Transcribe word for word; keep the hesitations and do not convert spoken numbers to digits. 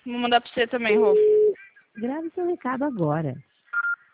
Vou mandar pra você também, Rô. Grave seu recado agora.